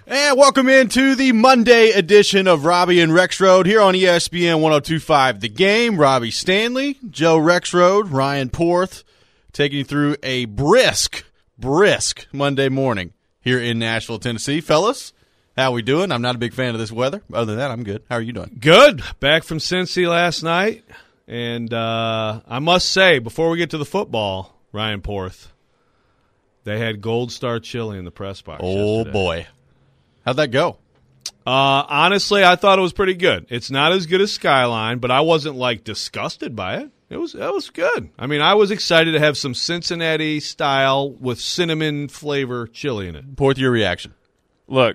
And welcome into the Monday edition of Robbie and Rexroad here on ESPN 102.5 The Game. Robbie Stanley, Joe Rexroad, Ryan Porth, taking you through a brisk Monday morning here in Nashville, Tennessee. Fellas, how we doing? I'm not a big fan of this weather. Other than that, I'm good. How are you doing? Good. Back from Cincy last night. And I must say, before we get to the football, Ryan Porth, they had Gold Star chili in the press box yesterday. Boy. How'd that go? Honestly, I thought it was pretty good. It's not as good as Skyline, but I wasn't, disgusted by it. It was good. I mean, I was excited to have some Cincinnati style with cinnamon flavor chili in it. Porth, your reaction. Look,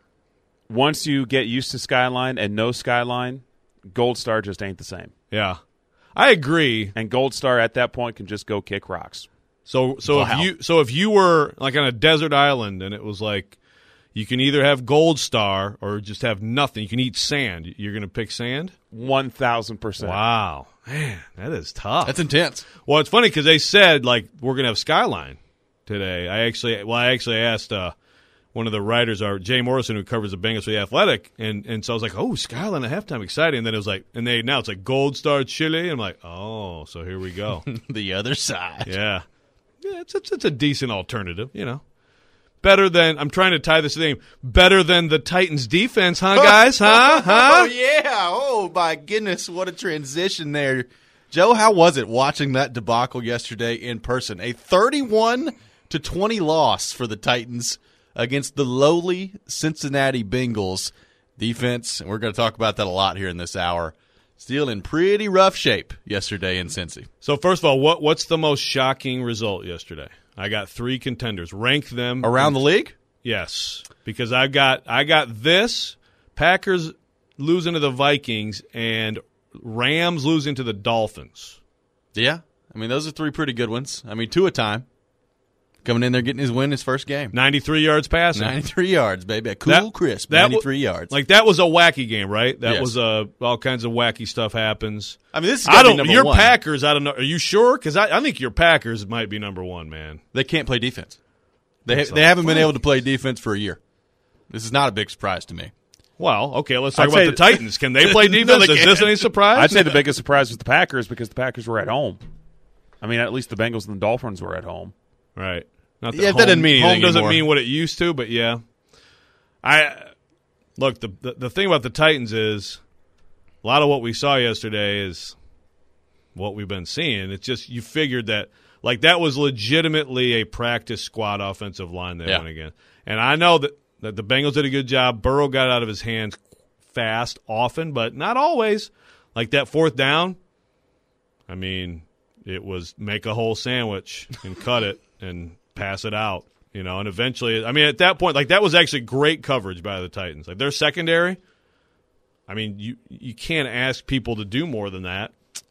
once you get used to Skyline and know Skyline, Gold Star just ain't the same. Yeah. I agree. And Gold Star at that point can just go kick rocks. So if you were on a desert island and it was you can either have Gold Star or just have nothing. You can eat sand. You're going to pick sand? 1,000%. Wow. Man, that is tough. That's intense. Well, it's funny because they said, we're going to have Skyline today. I actually asked one of the writers, Jay Morrison, who covers the Bengals for The Athletic, and so I was like, oh, Skyline at halftime, exciting. And then it was now it's Gold Star chili. I'm like, oh, so here we go. The other side. Yeah. Yeah, it's a decent alternative, Better than, I'm trying to tie this name, better than the Titans defense, huh, guys? Huh? Oh, yeah. Oh, my goodness. What a transition there. Joe, how was it watching that debacle yesterday in person? A 31-20 loss for the Titans against the lowly Cincinnati Bengals defense. And we're going to talk about that a lot here in this hour. Still in pretty rough shape yesterday in Cincy. So, first of all, what's the most shocking result yesterday? I got 3 contenders. Rank them. Around the league? Yes. Because I got this, Packers losing to the Vikings, and Rams losing to the Dolphins. Yeah. I mean, those are 3 pretty good ones. I mean, 2 a time. Coming in there getting his first game. 93 yards passing. 93 yards, baby. Crisp. 93 yards. That was a wacky game, right? That was all kinds of wacky stuff happens. I mean, this is gotta be number one. Packers, I don't know. Are you sure? Because I think your Packers might be number one, man. They can't play defense. They haven't been able to play defense for a year. This is not a big surprise to me. Well, okay, let's talk about the Titans. Can they play defense? Is this any surprise? I'd say the biggest surprise was the Packers because the Packers were at home. I mean, at least the Bengals and the Dolphins were at home. Right. That doesn't mean anything home doesn't anymore. mean what it used to, but yeah. Look, the thing about the Titans is a lot of what we saw yesterday is what we've been seeing. It's just you figured that that was legitimately a practice squad offensive line they went against. And I know that the Bengals did a good job. Burrow got out of his hands fast often, but not always. Like that 4th down, I mean, it was make a whole sandwich and cut it and pass it out, and eventually, I mean, at that point, that was actually great coverage by the Titans. Their secondary, I mean, you can't ask people to do more than that,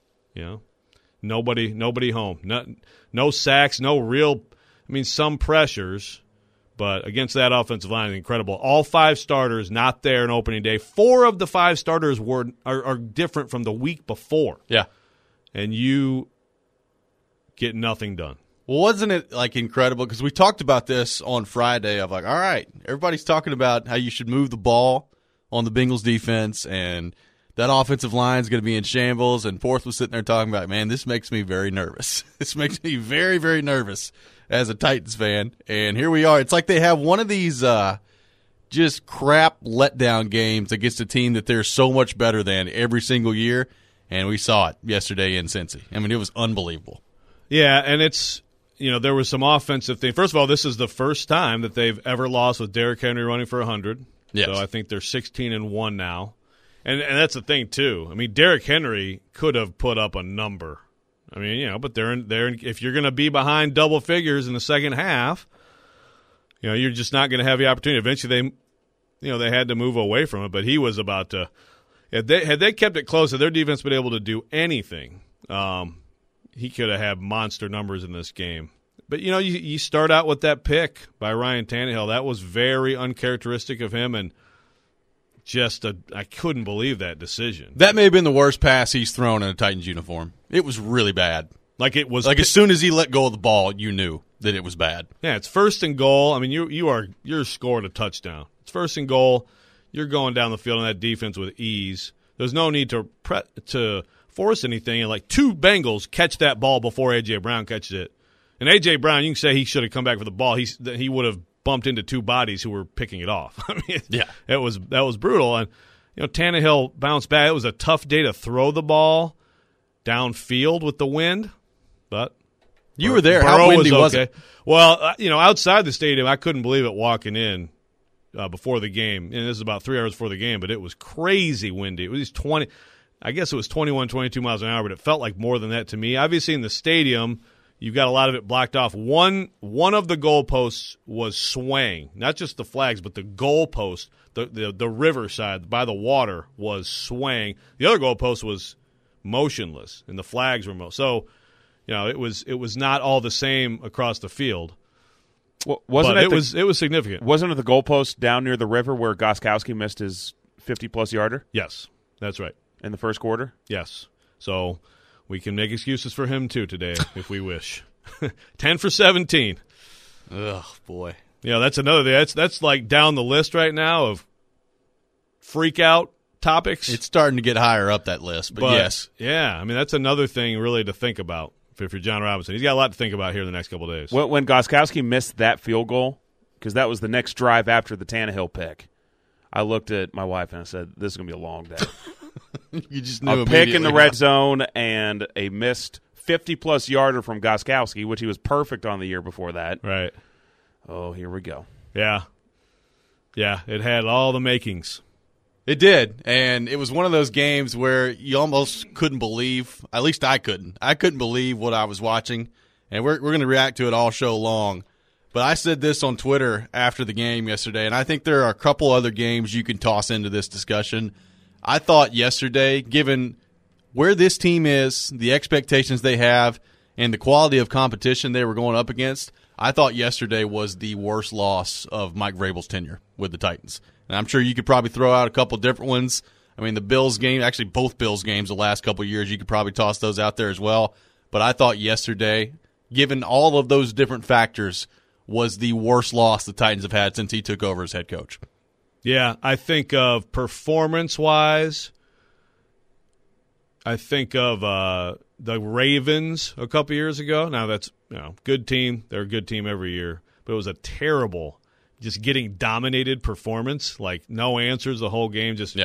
Nobody home. No sacks, no real, I mean, some pressures, but against that offensive line, incredible. All 5 starters not there on opening day. 4 of the 5 starters are different from the week before. Yeah. And you get nothing done. Well, wasn't it incredible? Because we talked about this on Friday of all right, everybody's talking about how you should move the ball on the Bengals defense and that offensive line is going to be in shambles. And Porth was sitting there talking about, man, this makes me very nervous. This makes me very, very nervous as a Titans fan. And here we are. It's like they have one of these just crap letdown games against a team that they're so much better than every single year. And we saw it yesterday in Cincy. I mean, it was unbelievable. Yeah, and it's – there was some offensive thing. First of all, this is the first time that they've ever lost with Derrick Henry running for 100. Yes. So I think they're 16-1 now. And that's the thing, too. I mean, Derrick Henry could have put up a number. I mean, but they're in, if you're going to be behind double figures in the second half, you're just not going to have the opportunity. Eventually, they had to move away from it, but he was about to. Had they kept it close, had their defense been able to do anything, he could have had monster numbers in this game. But, you start out with that pick by Ryan Tannehill. That was very uncharacteristic of him, and I couldn't believe that decision. That may have been the worst pass he's thrown in a Titans uniform. It was really bad. It was as soon as he let go of the ball, you knew that it was bad. Yeah, it's 1st and goal. I mean, you're scoring a touchdown. It's 1st and goal. You're going down the field on that defense with ease. There's no need to force anything. And like 2 Bengals catch that ball before A.J. Brown catches it. And A.J. Brown, you can say he should have come back for the ball. He would have bumped into 2 bodies who were picking it off. I mean, that was brutal. And Tannehill bounced back. It was a tough day to throw the ball downfield with the wind, but you were there. Burrow How windy was okay. it? Well, outside the stadium, I couldn't believe it walking in before the game. And this is about 3 hours before the game, but it was crazy windy. It was 20. I guess it was 21, 22 miles an hour, but it felt like more than that to me. Obviously, in the stadium, you've got a lot of it blocked off. One of the goalposts was swaying, not just the flags, but the goalpost, the riverside by the water was swaying. The other goalpost was motionless, and the flags were so. It was not all the same across the field. Well, it was significant. Wasn't it the goalpost down near the river where Gostkowski missed his 50-plus yarder? Yes, that's right. In the first quarter? Yes. So we can make excuses for him, too, today, if we wish. 10 for 17. Oh, boy. That's another thing. That's like down the list right now of freak-out topics. It's starting to get higher up that list, but yes. Yeah, I mean, that's another thing really to think about if you're John Robinson. He's got a lot to think about here in the next couple of days. Well, when Gostkowski missed that field goal, because that was the next drive after the Tannehill pick, I looked at my wife and I said, this is going to be a long day. You just knew a pick in the red zone and a missed 50-plus yarder from Gostkowski, which he was perfect on the year before that. Right. Oh, here we go. Yeah. Yeah, it had all the makings. It did, and it was one of those games where you almost couldn't believe, at least I couldn't. I couldn't believe what I was watching, and we're going to react to it all show long. But I said this on Twitter after the game yesterday, and I think there are a couple other games you can toss into this discussion. I thought yesterday, given where this team is, the expectations they have, and the quality of competition they were going up against, I thought yesterday was the worst loss of Mike Vrabel's tenure with the Titans. And I'm sure you could probably throw out a couple different ones. I mean, the Bills game, actually both Bills games the last couple of years, you could probably toss those out there as well. But I thought yesterday, given all of those different factors, was the worst loss the Titans have had since he took over as head coach. Yeah, I think of performance-wise, I think of the Ravens a couple years ago. Now that's good team. They're a good team every year. But it was a terrible, just getting dominated performance, like no answers the whole game, just,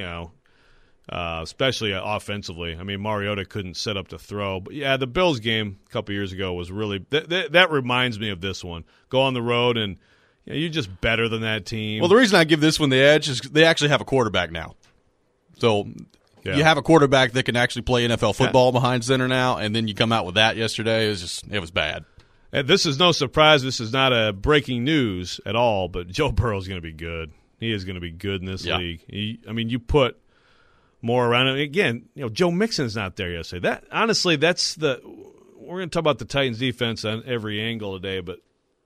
especially offensively. I mean, Mariota couldn't set up to throw. But, yeah, the Bills game a couple years ago was really that reminds me of this one. Go on the road and you're just better than that team. Well, the reason I give this one the edge is they actually have a quarterback now. So you have a quarterback that can actually play NFL football behind center now, and then you come out with that yesterday. It was bad. And this is no surprise. This is not a breaking news at all, but Joe Burrow's going to be good. He is going to be good in this league. You put more around him. Again, Joe Mixon's not there yesterday. We're going to talk about the Titans defense on every angle today, but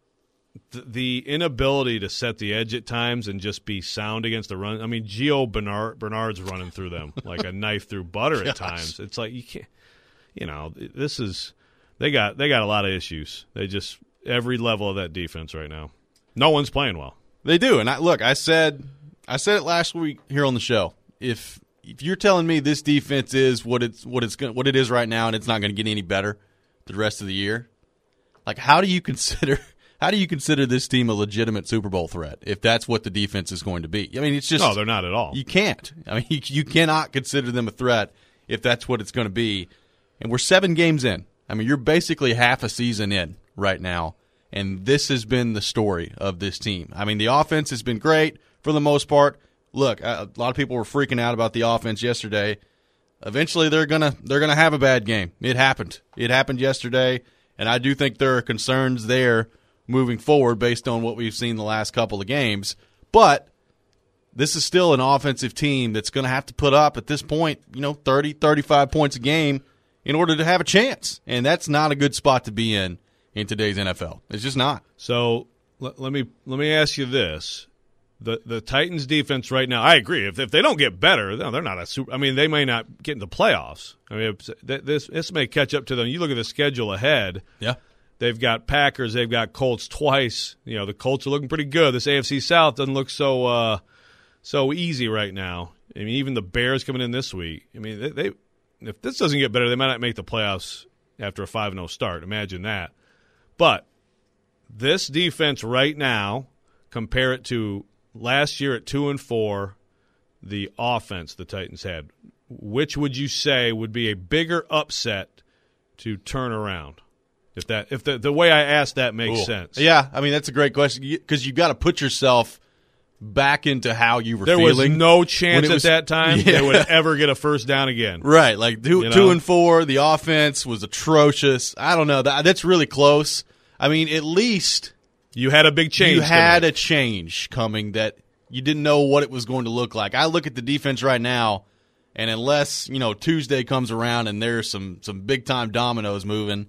the inability to set the edge at times and just be sound against the run. I mean, Gio Bernard's running through them like a knife through butter at times. It's like you can't. This is they got a lot of issues. They just every level of that defense right now. No one's playing well. They do, and I said it last week here on the show. If you're telling me this defense is what it is right now, and it's not going to get any better the rest of the year, like how do you consider this team a legitimate Super Bowl threat if that's what the defense is going to be? I mean, it's just no, they're not at all. You can't. I mean, you cannot consider them a threat if that's what it's going to be. And we're 7 games in. I mean, you're basically half a season in right now, and this has been the story of this team. I mean, the offense has been great for the most part. Look, a lot of people were freaking out about the offense yesterday. Eventually, they're gonna have a bad game. It happened. It happened yesterday, and I do think there are concerns there moving forward based on what we've seen the last couple of games. But this is still an offensive team that's going to have to put up, at this point, 30, 35 points a game in order to have a chance. And that's not a good spot to be in today's NFL. It's just not. So let me ask you this. The Titans defense right now, I agree. If they don't get better, they're not a super – I mean, they may not get in the playoffs. I mean, this may catch up to them. You look at the schedule ahead. Yeah. They've got Packers. They've got Colts twice. The Colts are looking pretty good. This AFC South doesn't look so easy right now. I mean, even the Bears coming in this week. I mean, they if this doesn't get better, they might not make the playoffs after a 5-0 start. Imagine that. But this defense right now, compare it to last year at 2-4, the offense the Titans had. Which would you say would be a bigger upset to turn around? If the way I asked that makes sense. Yeah, I mean, that's a great question because you've got to put yourself back into how you were feeling. There was no chance at that time they would ever get a first down again. Right, like 2-4, the offense was atrocious. I don't know. That's really close. I mean, at least you had a big change. You had a change coming that you didn't know what it was going to look like. I look at the defense right now, and unless Tuesday comes around and there's some big time dominoes moving,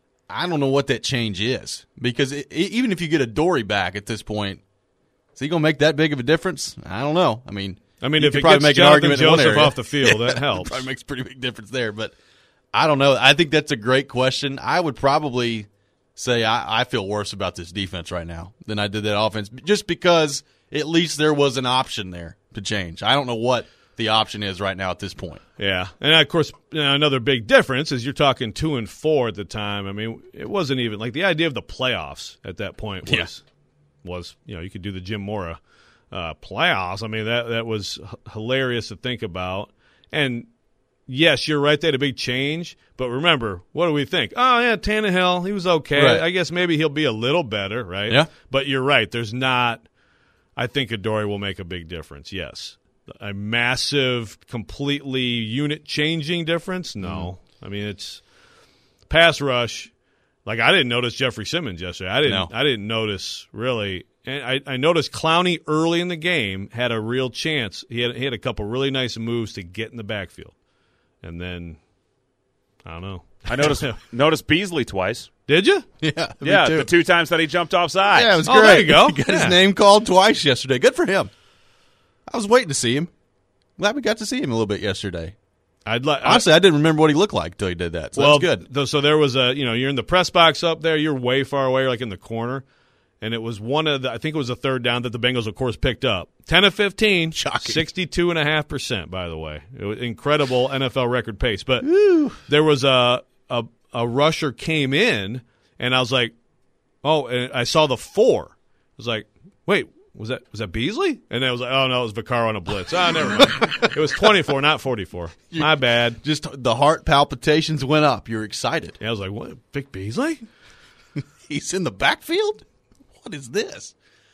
I don't know what that change is. Because even if you get a Dory back at this point, is he going to make that big of a difference? I don't know. I mean, if it gets Jonathan Joseph off the field, that helps. Probably makes a pretty big difference there. But I don't know. I think that's a great question. I would probably say I feel worse about this defense right now than I did that offense, just because at least there was an option there to change. I don't know what the option is right now at this point. Yeah, and of course, another big difference is you're talking 2-4 at the time. I mean, it wasn't even like the idea of the playoffs at that point was you could do the Jim Mora playoffs. I mean, that was hilarious to think about. And yes, you're right, they had a big change. But remember, what do we think? Oh yeah, Tannehill, he was okay. Right. I guess maybe he'll be a little better, right? Yeah. But you're right. There's not. I think Adoree will make a big difference. Yes. A massive, completely unit-changing difference? No. I mean, it's pass rush. Like, I didn't notice Jeffrey Simmons yesterday. I didn't notice, really. And I noticed Clowney early in the game had a real chance. He had a couple really nice moves to get in the backfield. And then, I don't know. I noticed Beasley twice. Did you? Yeah, Yeah, the 2 times that he jumped offside. Yeah, it was Oh, great. there you go. He got his name called twice yesterday. Good for him. I was waiting to see him. Glad we got to see him a little bit yesterday. Honestly, I didn't remember what he looked like until he did that. So that's good. So there was you're in the press box up there. You're way far away, like in the corner. And it was I think it was a third down that the Bengals, of course, picked up. 10 of 15, shocking. 62.5%, by the way. It was incredible NFL record pace. But there was a rusher came in, and I was like, and I saw the 4. I was like, wait, was that Beasley? And I was like, oh, no, it was Vaccaro on a blitz. Never mind. It was 24, not 44. My bad. Just the heart palpitations went up. You're excited. Yeah, I was like, what, Vic Beasley? He's in the backfield? What is this?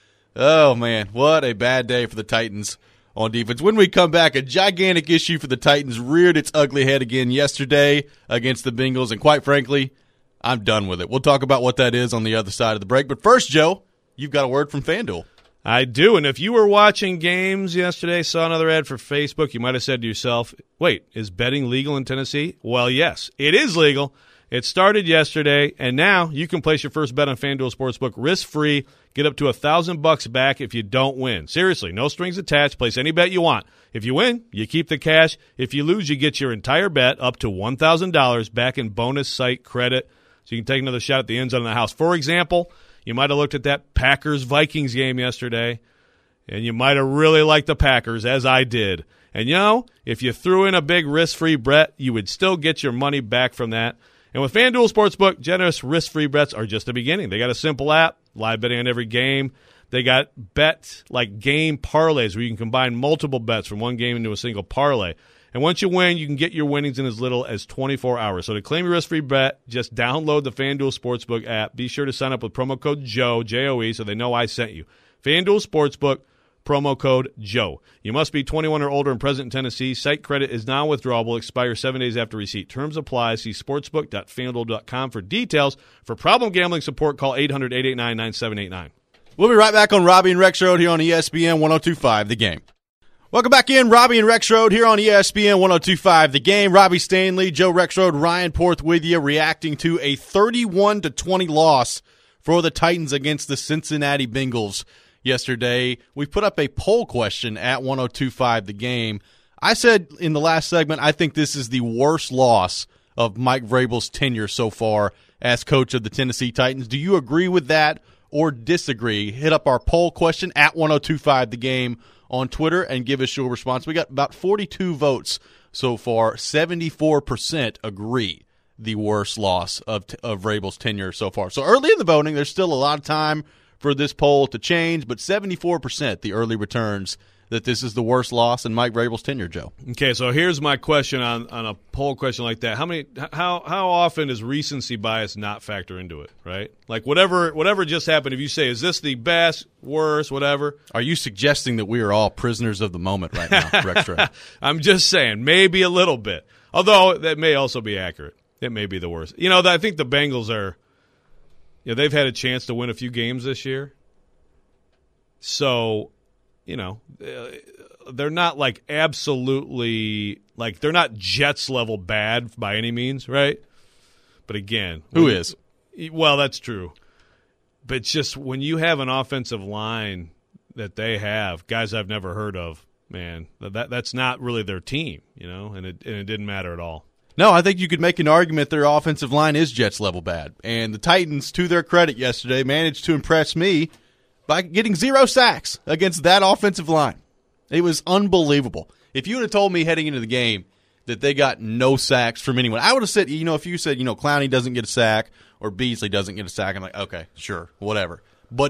Oh, man, what a bad day for the Titans on defense. When we come back, a gigantic issue for the Titans reared its ugly head again yesterday against the Bengals, and quite frankly, I'm done with it. We'll talk about what that is on the other side of the break. But first, Joe, you've got a word from FanDuel. I do, and if you were watching games yesterday, saw another ad for Facebook, you might have said to yourself, wait, is betting legal in Tennessee? Well, yes, it is legal. It started yesterday, and now you can place your first bet on FanDuel Sportsbook risk-free. Get up to $1,000 back if you don't win. Seriously, no strings attached. Place any bet you want. If you win, you keep the cash. If you lose, you get your entire bet up to $1,000 back in bonus site credit, so you can take another shot at the end zone of the house. For example, you might have looked at that Packers-Vikings game yesterday, and you might have really liked the Packers, as I did. And, if you threw in a big risk-free bet, you would still get your money back from that. And with FanDuel Sportsbook, generous risk-free bets are just the beginning. They got a simple app, live betting on every game. They got bets like game parlays where you can combine multiple bets from one game into a single parlay. And once you win, you can get your winnings in as little as 24 hours. So to claim your risk-free bet, just download the FanDuel Sportsbook app. Be sure to sign up with promo code JOE, J-O-E, so they know I sent you. FanDuel Sportsbook, promo code JOE. You must be 21 or older and present in Tennessee. Site credit is non-withdrawable. Expires 7 days after receipt. Terms apply. See sportsbook.fanduel.com for details. For problem gambling support, call 800-889-9789. We'll be right back on Robbie and Rex Road here on ESPN 102.5 The Game. Welcome back in, Robbie and Rex Road here on ESPN 102.5 The Game. Robbie Stanley, Joe Rex Road, Ryan Porth with you, reacting to a 31-20 loss for the Titans against the Cincinnati Bengals yesterday. We put up a poll question at 102.5 The Game. I said in the last segment, I think this is the worst loss of Mike Vrabel's tenure so far as coach of the Tennessee Titans. Do you agree with that or disagree? Hit up our poll question at 1025 The Game on Twitter and give us your response. We got about 42 votes so far. 74% agree the worst loss of Vrabel's tenure so far. So early in the voting, there's still a lot of time for this poll to change, but 74% the early returns that this is the worst loss in Mike Vrabel's tenure, Joe. Okay, so here's my question on a poll question like that. How often does recency bias not factor into it, right? Like whatever just happened, if you say, is this the best, worst, whatever? Are you suggesting that we are all prisoners of the moment right now, Rex Trey? I'm just saying, maybe a little bit. Although that may also be accurate. It may be the worst. I think the Bengals are they've had a chance to win a few games this year. So, they're not like absolutely like they're not Jets level bad by any means, right? But again, who is? Well, that's true. But just when you have an offensive line that they have, guys I've never heard of, man, that's not really their team, and it didn't matter at all. No, I think you could make an argument their offensive line is Jets level bad. And the Titans, to their credit yesterday, managed to impress me by getting 0 sacks against that offensive line. It was unbelievable. If you would have told me heading into the game that they got no sacks from anyone, I would have said, if you said, Clowney doesn't get a sack or Beasley doesn't get a sack, I'm like, okay, sure, whatever. But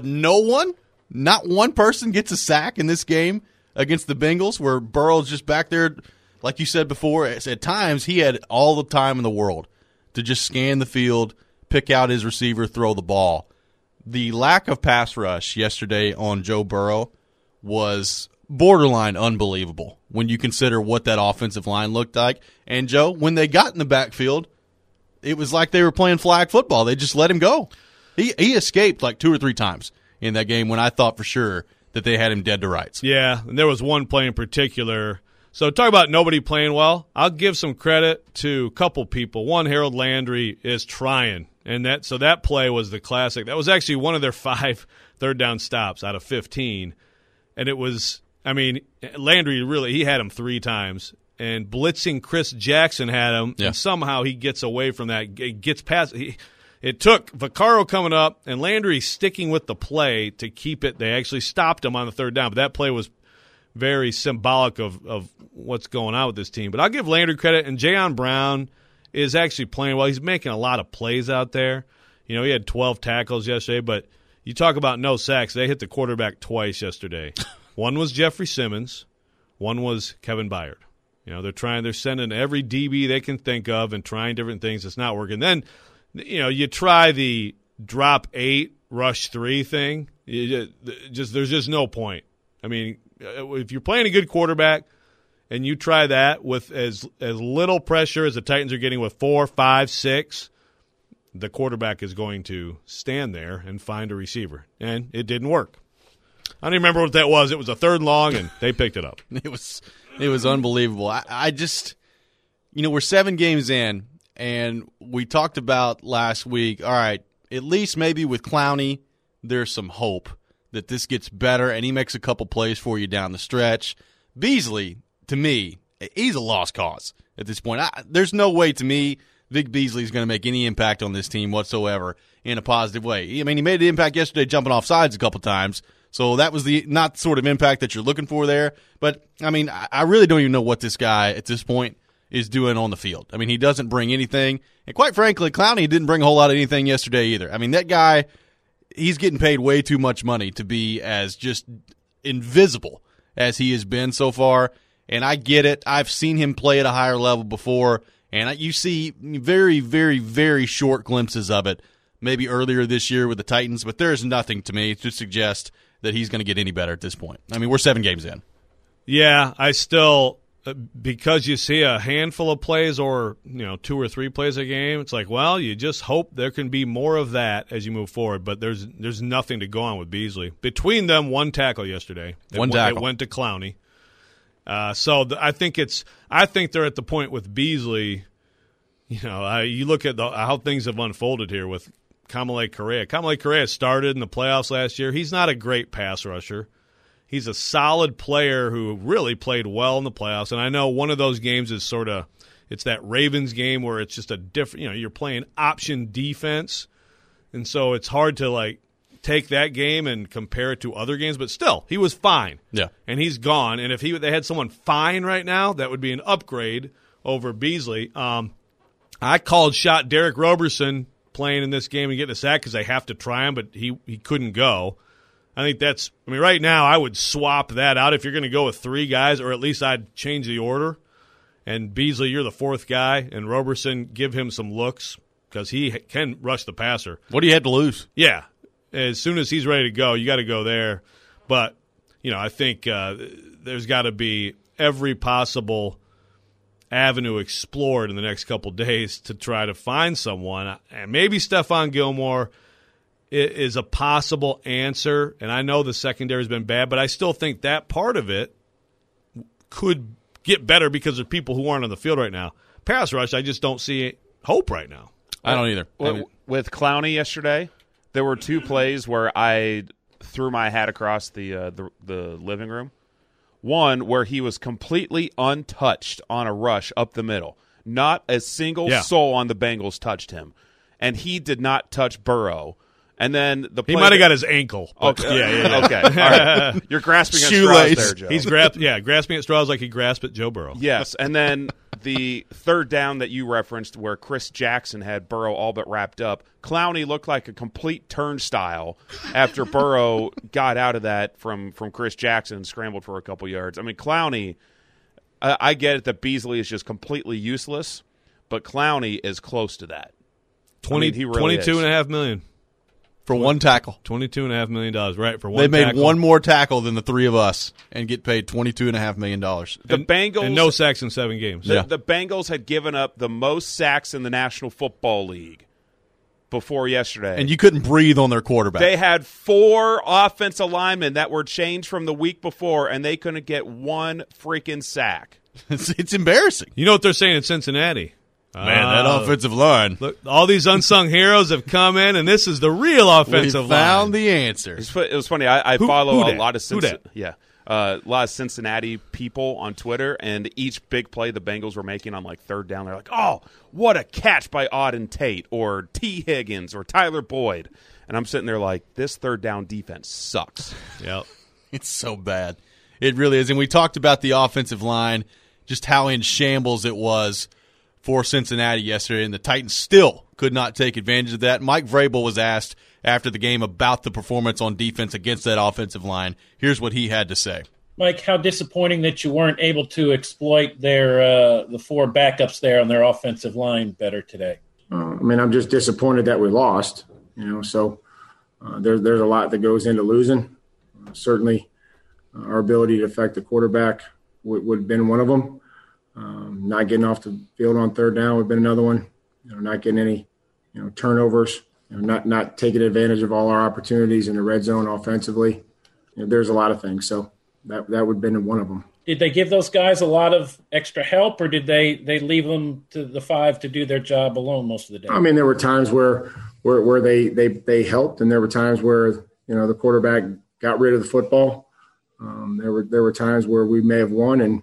not one person gets a sack in this game against the Bengals where Burrow's just back there. Like you said before, at times he had all the time in the world to just scan the field, pick out his receiver, throw the ball. The lack of pass rush yesterday on Joe Burrow was borderline unbelievable when you consider what that offensive line looked like. And, Joe, when they got in the backfield, it was like they were playing flag football. They just let him go. He escaped like 2 or 3 times in that game when I thought for sure that they had him dead to rights. Yeah, and there was one play in particular. So talk about nobody playing well. I'll give some credit to a couple people. One, Harold Landry is trying, and that play was the classic. That was actually one of their 5 third-down stops out of 15, and it was. Landry he had him 3 times, and blitzing Chris Jackson had him, and somehow he gets away from that. It gets past. It took Vaccaro coming up and Landry sticking with the play to keep it. They actually stopped him on the 3rd down, but that play was very symbolic of what's going on with this team. But I'll give Landry credit, and Jayon Brown is actually playing well. He's making a lot of plays out there. He had 12 tackles yesterday, but you talk about no sacks. They hit the quarterback twice yesterday. One was Jeffrey Simmons. One was Kevin Byard. They're sending every DB they can think of and trying different things. It's not working. Then, you try the drop 8, rush 3 thing. There's just no point. If you're playing a good quarterback and you try that with as little pressure as the Titans are getting with 4, 5, 6, the quarterback is going to stand there and find a receiver. And it didn't work. I don't even remember what that was. It was a 3rd and long, and they picked it up. It was unbelievable. I just, we're 7 games in, and we talked about last week, all right, at least maybe with Clowney, there's some hope that this gets better, and he makes a couple plays for you down the stretch. Beasley, to me, he's a lost cause at this point. There's no way, to me, Vic Beasley is going to make any impact on this team whatsoever in a positive way. He made an impact yesterday jumping off sides a couple times, so that was the not sort of impact that you're looking for there. But, I really don't even know what this guy at this point is doing on the field. He doesn't bring anything. And quite frankly, Clowney didn't bring a whole lot of anything yesterday either. That guy, he's getting paid way too much money to be as just invisible as he has been so far. And I get it. I've seen him play at a higher level before, and you see very, very, very short glimpses of it maybe earlier this year with the Titans, but there's nothing to me to suggest that he's going to get any better at this point. We're 7 games in. Yeah, I still, because you see a handful of plays or 2 or 3 plays a game, it's like, well, you just hope there can be more of that as you move forward. But there's nothing to go on with Beasley. Between them, 1 tackle yesterday. One tackle. It went to Clowney. I think they're at the point with Beasley. You look at how things have unfolded here with Kamalei Correa. Kamalei Correa started in the playoffs last year. He's not a great pass rusher. He's a solid player who really played well in the playoffs. And I know one of those games is sort of It's that Ravens game where it's just a different, you're playing option defense. And so it's hard to, like, take that game and compare it to other games. But still, he was fine. Yeah. And he's gone. And if they had someone fine right now, that would be an upgrade over Beasley. I called shot Derek Roberson playing in this game and getting a sack because they have to try him, but he couldn't go. I think right now I would swap that out if you're going to go with three guys, or at least I'd change the order. And Beasley, you're the fourth guy, and Roberson, give him some looks because he can rush the passer. What do you have to lose? Yeah. As soon as he's ready to go, you got to go there. But, I think there's got to be every possible avenue explored in the next couple days to try to find someone. And maybe Stephon Gilmore is a possible answer. And I know the secondary has been bad, but I still think that part of it could get better because of people who aren't on the field right now. Pass rush, I just don't see hope right now. I don't either. With Clowney yesterday, there were two plays where I threw my hat across the living room. One where he was completely untouched on a rush up the middle. Not a single soul on the Bengals touched him. And he did not touch Burrow. And then he might have got his ankle. Okay. Yeah. Okay. All right. You're grasping at straws there, Joe. He's grasping at straws like he grasped at Joe Burrow. Yes. And then the third down that you referenced where Chris Jackson had Burrow all but wrapped up, Clowney looked like a complete turnstile after Burrow got out of that from Chris Jackson and scrambled for a couple yards. I mean, Clowney, I get it that Beasley is just completely useless, but Clowney is close to that. He really $22.5 million. For one tackle. $22.5 million, right, for one They made tackle. one more tackle than the three of us and get paid $22.5 million. The Bengals and no sacks in 7 games. The Bengals had given up the most sacks in the National Football League before yesterday. And you couldn't breathe on their quarterback. They had 4 offensive linemen that were changed from the week before, and they couldn't get one freaking sack. It's embarrassing. You know what they're saying in Cincinnati? Man, that offensive line. Look, all these unsung heroes have come in, and this is the real offensive line. We found the answer. It was funny. I follow a lot of a lot of Cincinnati people on Twitter, and each big play the Bengals were making on like third down, they're like, "Oh, what a catch by Auden Tate or T. Higgins or Tyler Boyd," and I'm sitting there like, this third down defense sucks. Yep, it's so bad. It really is. And we talked about the offensive line, just how in shambles it was for Cincinnati yesterday, and the Titans still could not take advantage of that. Mike Vrabel was asked after the game about the performance on defense against that offensive line. Here's what he had to say. Mike, how disappointing that you weren't able to exploit their the 4 backups there on their offensive line better today. I'm just disappointed that we lost. So there's a lot that goes into losing. Certainly, our ability to affect the quarterback would have been one of them. Not getting off the field on third down would have been another one. Not getting any, turnovers. Not taking advantage of all our opportunities in the red zone offensively. There's a lot of things. So that would have been one of them. Did they give those guys a lot of extra help, or did they leave them to the 5 to do their job alone most of the day? There were times where they helped, and there were times where the quarterback got rid of the football. There were times where we may have won and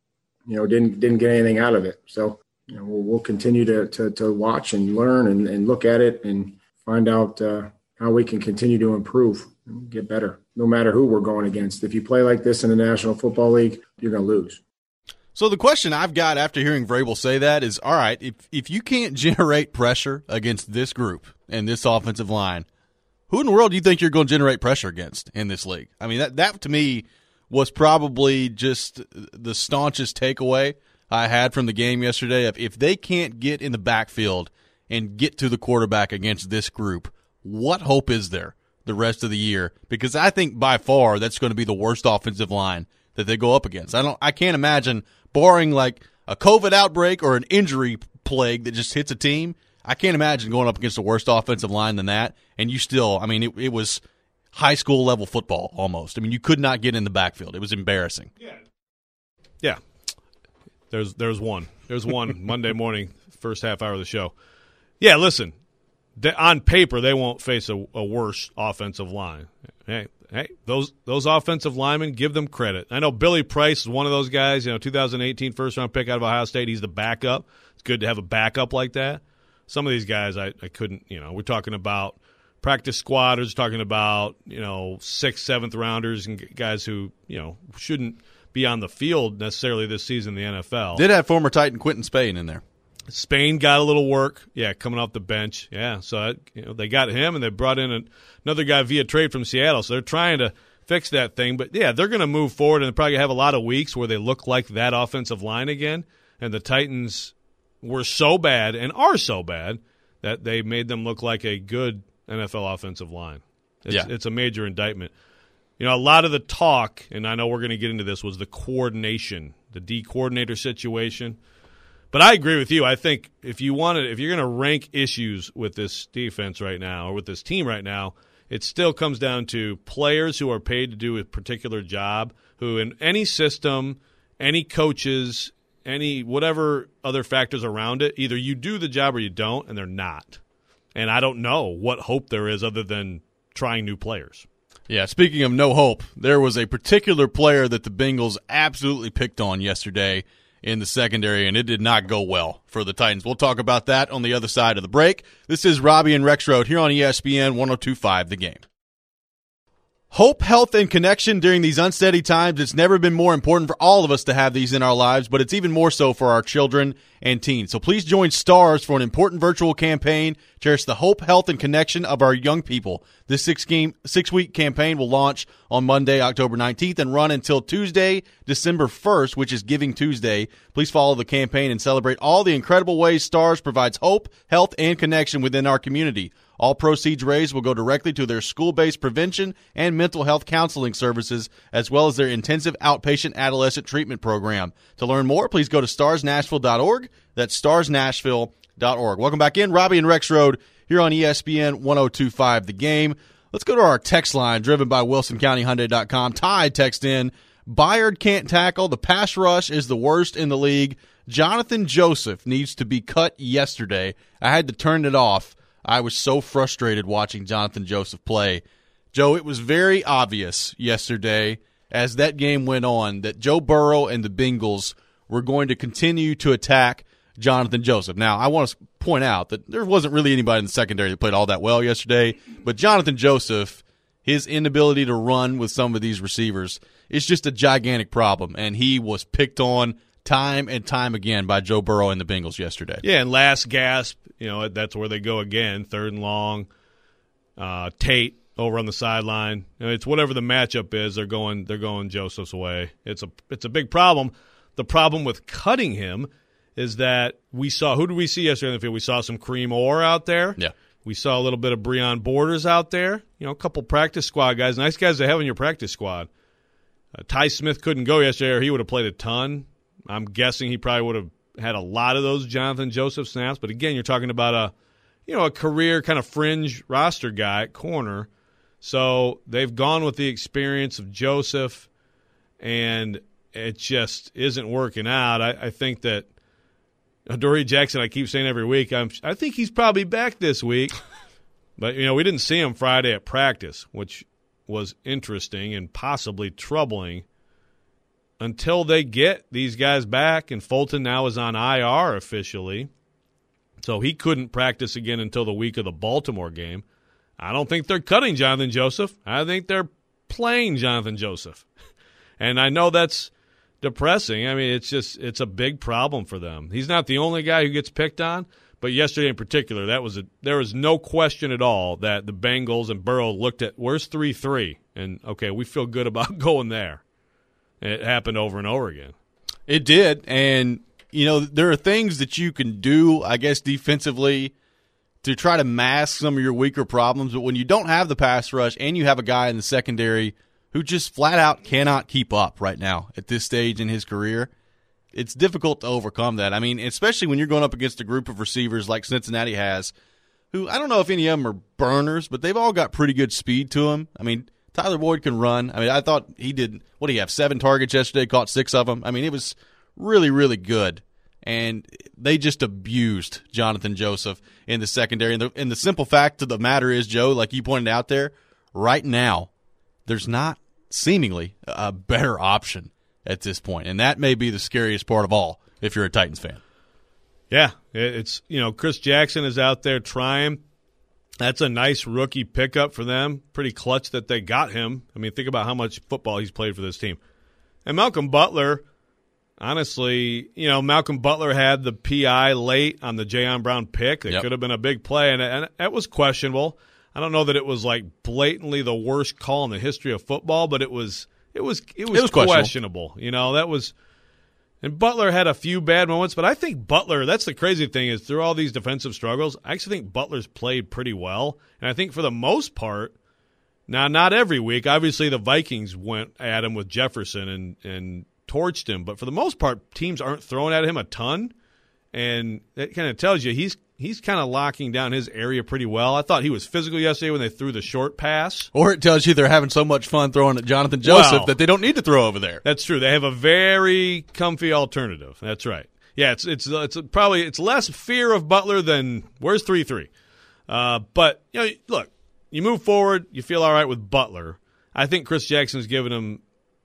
didn't get anything out of it. So we'll continue to watch and learn and look at it and find out how we can continue to improve and get better, no matter who we're going against. If you play like this in the National Football League, you're going to lose. So the question I've got after hearing Vrabel say that is, all right, if you can't generate pressure against this group and this offensive line, who in the world do you think you're going to generate pressure against in this league? That to me was probably just the staunchest takeaway I had from the game yesterday. If they can't get in the backfield and get to the quarterback against this group, what hope is there the rest of the year? Because I think by far that's going to be the worst offensive line that they go up against. I can't imagine, barring like a COVID outbreak or an injury plague that just hits a team, I can't imagine going up against a worse offensive line than that. And you still, it was high school level football almost. You could not get in the backfield. It was embarrassing. Yeah. There's one Monday morning, first half hour of the show. Yeah, listen, on paper they won't face a worse offensive line. Hey, hey, those offensive linemen, give them credit. I know Billy Price is one of those guys, 2018 first-round pick out of Ohio State. He's the backup. It's good to have a backup like that. Some of these guys I couldn't, we're talking about practice squatters, talking about, 6th, 7th rounders and guys who, shouldn't be on the field necessarily this season in the NFL. Did have former Titan Quentin Spain in there. Spain got a little work, coming off the bench. Yeah, so they got him, and they brought in another guy via trade from Seattle. So they're trying to fix that thing. But, they're going to move forward, and they're probably going to have a lot of weeks where they look like that offensive line again. And the Titans were so bad and are so bad that they made them look like a good NFL offensive line. It's a major indictment. A lot of the talk, and I know we're going to get into this, was the coordination, the D coordinator situation. But I agree with you. I think if you're going to rank issues with this defense right now or with this team right now, it still comes down to players who are paid to do a particular job, who in any system, any coaches, any whatever other factors around it, either you do the job or you don't, and they're not. And I don't know what hope there is other than trying new players. Yeah, speaking of no hope, there was a particular player that the Bengals absolutely picked on yesterday in the secondary, and it did not go well for the Titans. We'll talk about that on the other side of the break. This is Robbie and Rexroad here on ESPN 102.5 The Game. Hope, health, and connection during these unsteady times. It's never been more important for all of us to have these in our lives, but it's even more so for our children and teens. So please join STARS for an important virtual campaign. Cherish the hope, health, and connection of our young people. This 6-week campaign will launch on Monday, October 19th, and run until Tuesday, December 1st, which is Giving Tuesday. Please follow the campaign and celebrate all the incredible ways STARS provides hope, health, and connection within our community. All proceeds raised will go directly to their school-based prevention and mental health counseling services, as well as their intensive outpatient adolescent treatment program. To learn more, please go to starsnashville.org. That's starsnashville.org. Welcome back in. Robbie and Rexroad here on ESPN 102.5 The Game. Let's go to our text line driven by WilsonCountyHyundai.com. Ty text in, Byard can't tackle. The pass rush is the worst in the league. Jonathan Joseph needs to be cut yesterday. I had to turn it off. I was so frustrated watching Jonathan Joseph play. Joe, it was very obvious yesterday as that game went on that Joe Burrow and the Bengals were going to continue to attack Jonathan Joseph. Now, I want to point out that there wasn't really anybody in the secondary that played all that well yesterday, but Jonathan Joseph, his inability to run with some of these receivers is just a gigantic problem, and he was picked on time and time again by Joe Burrow and the Bengals yesterday. Yeah, and last gasp, that's where they go again, 3rd and long. Tate over on the sideline. It's whatever the matchup is, they're going Joseph's way. It's a big problem. The problem with cutting him is that who did we see yesterday in the field? We saw some Kareem Orr out there. Yeah. We saw a little bit of Breon Borders out there. A couple practice squad guys, nice guys to have in your practice squad. Ty Smith couldn't go yesterday, or he would have played a ton. I'm guessing he probably would have had a lot of those Jonathan Joseph snaps. But again, you're talking about a career kind of fringe roster guy at corner. So they've gone with the experience of Joseph, and it just isn't working out. I think that Adoree Jackson, I keep saying every week, I think he's probably back this week. But, we didn't see him Friday at practice, which was interesting and possibly troubling until they get these guys back. And Fulton now is on IR officially, so he couldn't practice again until the week of the Baltimore game. I don't think they're cutting Jonathan Joseph. I think they're playing Jonathan Joseph. And I know that's depressing. I mean, it's a big problem for them. He's not the only guy who gets picked on, but yesterday in particular, there was no question at all that the Bengals and Burrow looked at, where's 3-3? And, okay, we feel good about going there. And it happened over and over again. It did, and, there are things that you can do, I guess, defensively to try to mask some of your weaker problems, but when you don't have the pass rush and you have a guy in the secondary who just flat out cannot keep up right now at this stage in his career, it's difficult to overcome that. I mean, especially when you're going up against a group of receivers like Cincinnati has, who I don't know if any of them are burners, but they've all got pretty good speed to them. I mean, Tyler Boyd can run. I mean, I thought he did, what did he have, 7 targets yesterday, caught 6 of them. I mean, it was really, really good. And they just abused Jonathan Joseph in the secondary. And the simple fact of the matter is, Joe, like you pointed out there, right now, there's not seemingly a better option at this point, and that may be the scariest part of all if you're a Titans fan. Yeah, it's Chris Jackson is out there trying. That's a nice rookie pickup for them. Pretty clutch that they got him. I mean, think about how much football he's played for this team. And Malcolm Butler, honestly, Malcolm Butler had the PI late on the Jayon Brown pick. That could have been a big play, and that was questionable. I don't know that it was like blatantly the worst call in the history of football, but it was questionable. That was. And Butler had a few bad moments, but I think Butler, that's the crazy thing, is through all these defensive struggles, I actually think Butler's played pretty well. And I think for the most part, now not every week, obviously the Vikings went at him with Jefferson and torched him, but for the most part, teams aren't throwing at him a ton. And that kind of tells you he's kind of locking down his area pretty well. I thought he was physical yesterday when they threw the short pass. Or it tells you they're having so much fun throwing at Jonathan Joseph that they don't need to throw over there. That's true. They have a very comfy alternative. That's right. Yeah, it's probably it's less fear of Butler than where's 3-3. But look, you move forward, you feel all right with Butler. I think Chris Jackson's given him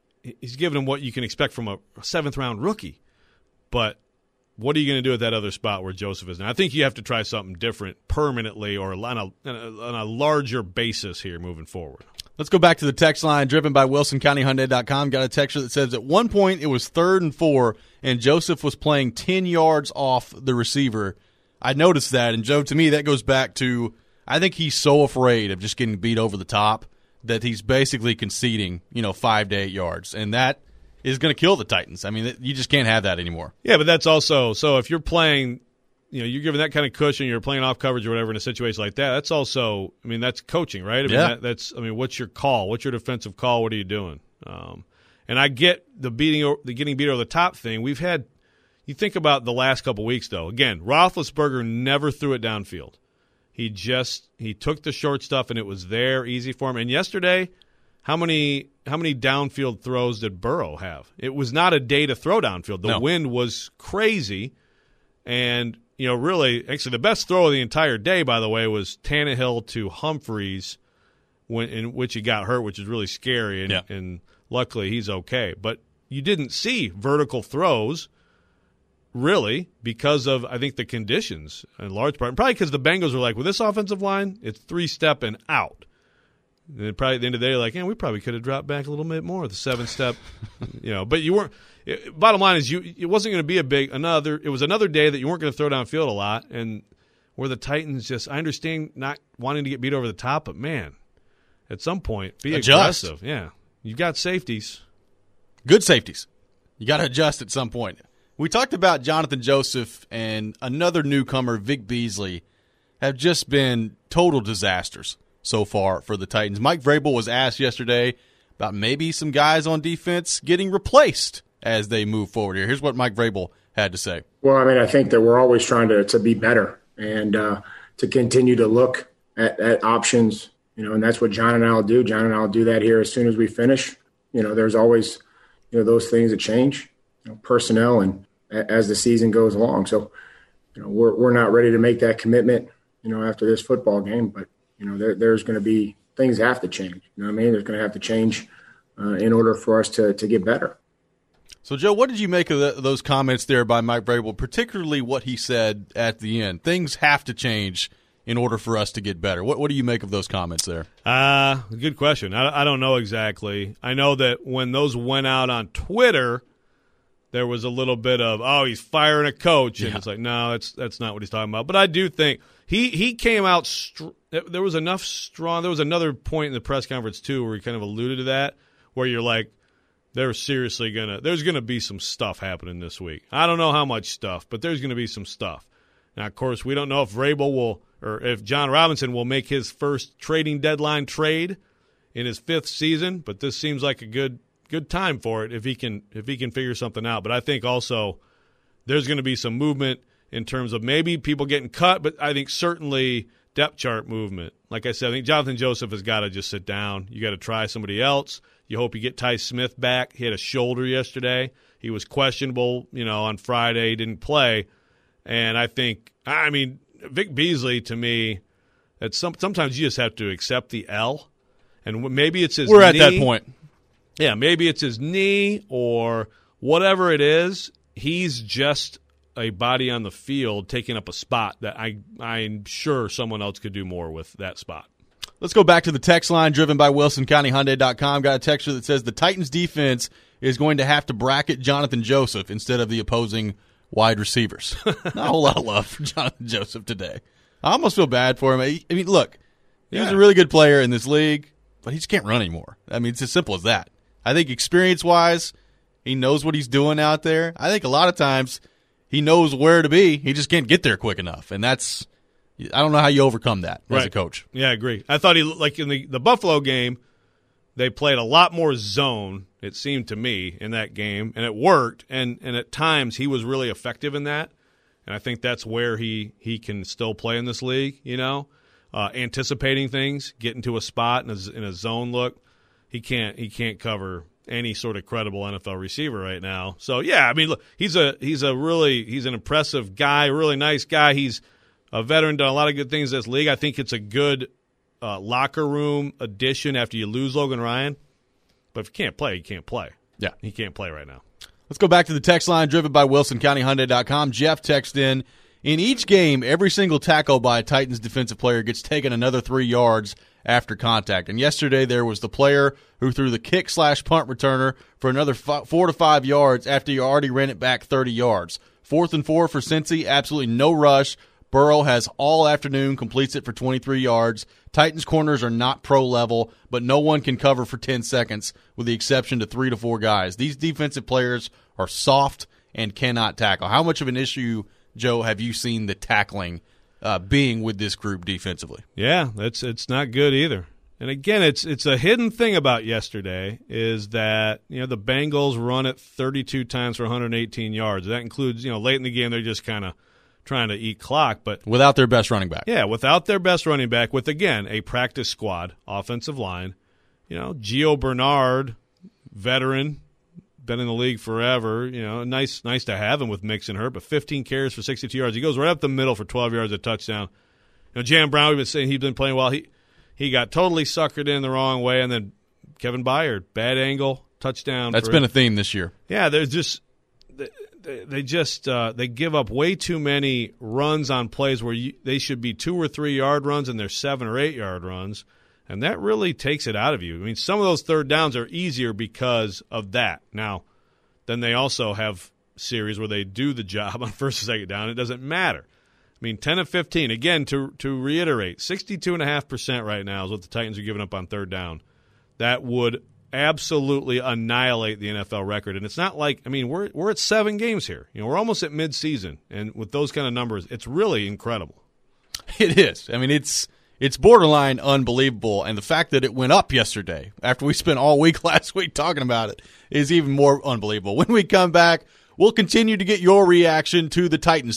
what you can expect from a 7th round rookie. But what are you going to do at that other spot where Joseph is now? I think you have to try something different permanently or on a larger basis here moving forward. Let's go back to the text line driven by WilsonCountyHyundai.com. Got a texture that says at one point it was 3rd and 4, and Joseph was playing 10 yards off the receiver. I noticed that, and Joe, to me, that goes back to I think he's so afraid of just getting beat over the top that he's basically conceding, 5 to 8 yards, and that is going to kill the Titans. I mean, you just can't have that anymore. Yeah, but that's also – so if you're playing – you're given that kind of cushion, you're playing off coverage or whatever in a situation like that, that's also – I mean, that's coaching, right? I mean, what's your call? What's your defensive call? What are you doing? And I get the getting beat over the top thing. We've had – you think about the last couple weeks, though. Again, Roethlisberger never threw it downfield. He took the short stuff, and it was there, easy for him. And yesterday – How many downfield throws did Burrow have? It was not a day to throw downfield. The wind was crazy. And, really, actually the best throw of the entire day, by the way, was Tannehill to Humphreys in which he got hurt, which is really scary. And luckily he's okay. But you didn't see vertical throws, really, because of, I think, the conditions in large part. And probably because the Bengals were like, with this offensive line, it's 3-step and out. And probably at the end of the day, like, we probably could have dropped back a little bit more, the 7-step, But you weren't. Bottom line is, it wasn't going to be it was another day that you weren't going to throw downfield a lot, and where the Titans I understand not wanting to get beat over the top, but man, at some point, be aggressive. Yeah, you got safeties, good safeties. You got to adjust at some point. We talked about Jonathan Joseph and another newcomer, Vic Beasley, have just been total disasters so far for the Titans. Mike Vrabel was asked yesterday about maybe some guys on defense getting replaced as they move forward here. Here's what Mike Vrabel had to say. Well, I mean, I think that we're always trying to be better and to continue to look at options, and that's what John and I will do. John and I will do that here as soon as we finish. There's always, those things that change, personnel and as the season goes along. So, we're not ready to make that commitment, after this football game, but there's going to be things have to change. You know what I mean? There's going to have to change in order for us to get better. So, Joe, what did you make of those comments there by Mike Vrabel, particularly what he said at the end? Things have to change in order for us to get better. What do you make of those comments there? Good question. I don't know exactly. I know that when those went out on Twitter, there was a little bit of, he's firing a coach. And it's like, no, that's not what he's talking about. But I do think he came out there was enough strong. There was another point in the press conference, too, where he kind of alluded to that, where you're like, there's going to be some stuff happening this week. I don't know how much stuff, but there's going to be some stuff. Now, of course, we don't know if Vrabel or if John Robinson will make his first trading deadline trade in his 5th season, but this seems like a good time for it if he can figure something out. But I think also there's going to be some movement in terms of maybe people getting cut, but I think certainly depth chart movement. Like I said, I think Jonathan Joseph has got to just sit down. You got to try somebody else. You hope you get Ty Smith back. He had a shoulder yesterday. He was questionable, on Friday. He didn't play. And I mean, Vic Beasley, to me, sometimes you just have to accept the L. And maybe it's his We're knee. at that point. Yeah, maybe it's his knee or whatever it is. He's just a body on the field taking up a spot that I'm sure someone else could do more with that spot. Let's go back to the text line driven by WilsonCountyHyundai.com. Got a texter that says the Titans defense is going to have to bracket Jonathan Joseph instead of the opposing wide receivers. Not a whole lot of love for Jonathan Joseph today. I almost feel bad for him. I mean, look, he was a really good player in this league, but he just can't run anymore. I mean, it's as simple as that. I think experience-wise, he knows what he's doing out there. I think a lot of times he knows where to be. He just can't get there quick enough, and that's – I don't know how you overcome that as a coach. Yeah, I agree. I thought like in the Buffalo game, they played a lot more zone, it seemed to me, in that game, and it worked. And at times he was really effective in that. And I think that's where he can still play in this league, anticipating things, getting to a spot in a zone look. He can't cover any sort of credible NFL receiver right now. So yeah, I mean, look, he's an impressive guy, really nice guy. He's a veteran, done a lot of good things in this league. I think it's a good locker room addition after you lose Logan Ryan. But if you can't play, you can't play. Yeah. He can't play right now. Let's go back to the text line driven by WilsonCountyHyundai.com. Jeff texted in each game, every single tackle by a Titans defensive player gets taken another 3 yards after contact. And yesterday there was the player who threw the kick/punt returner for another 4 to 5 yards after you already ran it back 30 yards. 4th and 4 for Cincy, absolutely no rush. Burrow has all afternoon, completes it for 23 yards. Titans corners are not pro level, but no one can cover for 10 seconds with the exception to 3 to 4 guys. These defensive players are soft and cannot tackle. How much of an issue, Joe, have you seen the tackling being with this group defensively? Yeah, it's not good either. And again, it's a hidden thing about yesterday is that the Bengals run it 32 times for 118 yards. That includes late in the game they're just kind of trying to eat clock, but without their best running back. Yeah, without their best running back, with again a practice squad, offensive line. Gio Bernard, veteran, been in the league forever. Nice to have him with Mixon hurt, but 15 carries for 62 yards. He goes right up the middle for 12 yards, a touchdown. Jam Brown, we've been saying he's been playing well. He got totally suckered in the wrong way, and then Kevin Byard, bad angle, touchdown. That's been a theme this year. Yeah, there's just they give up way too many runs on plays where they should be 2 or 3 yard runs, and they're 7 or 8 yard runs. And that really takes it out of you. I mean, some of those third downs are easier because of that. Now, then they also have series where they do the job on first and second down. It doesn't matter. I mean, 10 of 15. Again, to reiterate, 62.5% right now is what the Titans are giving up on third down. That would absolutely annihilate the NFL record. And it's not like, I mean, we're at 7 games here. We're almost at midseason. And with those kind of numbers, it's really incredible. It is. I mean, it's borderline unbelievable, and the fact that it went up yesterday after we spent all week last week talking about it is even more unbelievable. When we come back, we'll continue to get your reaction to the Titans.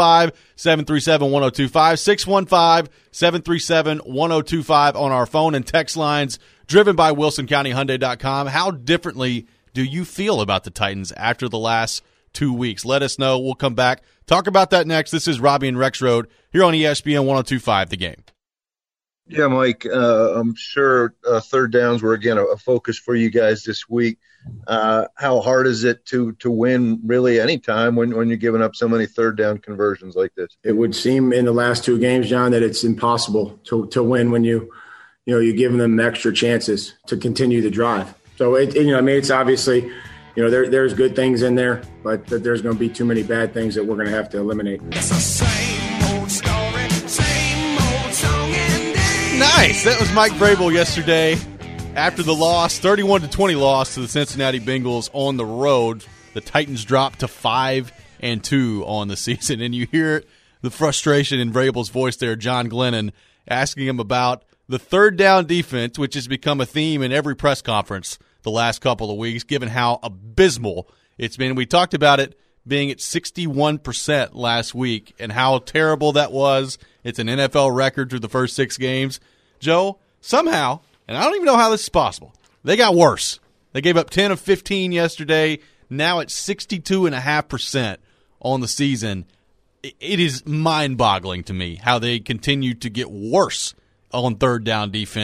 615-737-1025, 615-737-1025 on our phone and text lines driven by WilsonCountyHyundai.com. How differently do you feel about the Titans after the last 2 weeks? Let us know. We'll come back. Talk about that next. This is Robbie and Rex Road here on ESPN 102.5 The Game. Yeah, Mike, I'm sure third downs were, again, a focus for you guys this week. How hard is it to win really any time when you're giving up so many third down conversions like this? It would seem in the last 2 games, John, that it's impossible to win when you're giving them extra chances to continue the drive. So, it's obviously, there's good things in there, but there's going to be too many bad things that we're going to have to eliminate. It's the same old story, same old song and dance. Nice. That was Mike Vrabel yesterday after the loss, 31-20 loss to the Cincinnati Bengals on the road. The Titans dropped to 5-2 on the season, and you hear the frustration in Vrabel's voice there, John Glennon, asking him about the third down defense, which has become a theme in every press conference the last couple of weeks, given how abysmal it's been. We talked about it being at 61% last week and how terrible that was. It's an NFL record through the first 6 games. Joe, somehow, and I don't even know how this is possible, they got worse. They gave up 10 of 15 yesterday, now at 62.5% on the season. It is mind-boggling to me how they continue to get worse on third down defense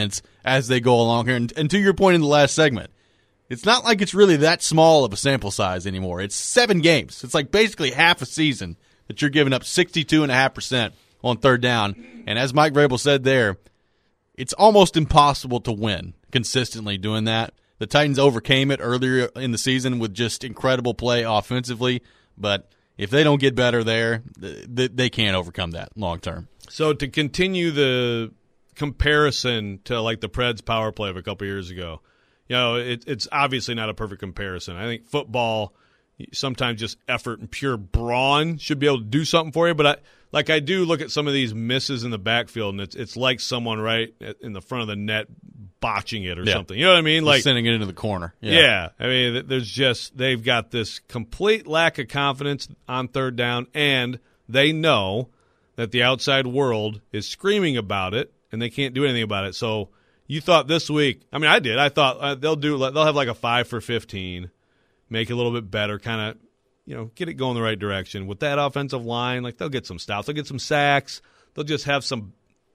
as they go along here. And to your point in the last segment, it's not like it's really that small of a sample size anymore. It's 7 games. It's like basically half a season that you're giving up 62.5% on third down. And as Mike Vrabel said there, it's almost impossible to win consistently doing that. The Titans overcame it earlier in the season with just incredible play offensively, but if they don't get better there, they can't overcome that long term. So to continue the comparison to like the Preds power play of a couple years ago, it's obviously not a perfect comparison. I think football, sometimes just effort and pure brawn should be able to do something for you, but I do look at some of ththese misses in the backfield, and it's like someone right in the front of the net botching it or something. You know what I mean? Like sending it into the corner. Yeah. I mean, they've got this complete lack of confidence on third down, and they know that the outside world is screaming about it, and they can't do anything about it. So you thought this week, I mean, I did. I thought they'll have like a 5 for 15, make it a little bit better, kind of, get it going the right direction. With that offensive line, like they'll get some stops, they'll get some sacks, they'll just have some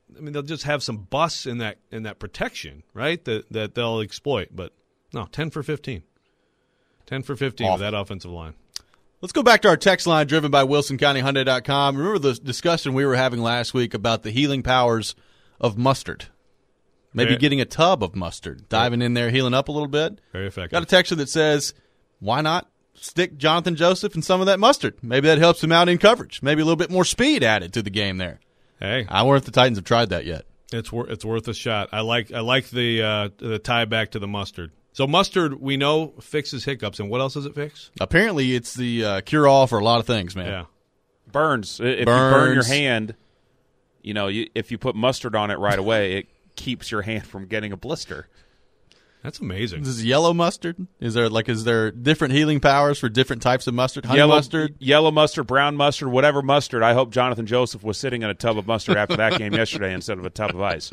busts in that protection, right? That they'll exploit. But no, 10 for 15. 10 for 15 Awful. With that offensive line. Let's go back to our text line driven by WilsonCountyHyundai.com. Remember the discussion we were having last week about the healing powers of mustard? Maybe getting a tub of mustard, diving in there, healing up a little bit. Very effective. Got a texter that says, why not stick Jonathan Joseph in some of that mustard? Maybe that helps him out in coverage. Maybe a little bit more speed added to the game there. Hey, I wonder if the Titans have tried that yet. It's worth a shot. I like the tie back to the mustard. So mustard, we know, fixes hiccups, and what else does it fix? Apparently, it's the cure-all for a lot of things, man. Yeah, Burns. If you burn your hand, if you put mustard on it right away, it keeps your hand from getting a blister. That's amazing. This is yellow mustard? Is there different healing powers for different types of mustard? Honey mustard? Yellow mustard, brown mustard, whatever mustard. I hope Jonathan Joseph was sitting in a tub of mustard after that game yesterday instead of a tub of ice.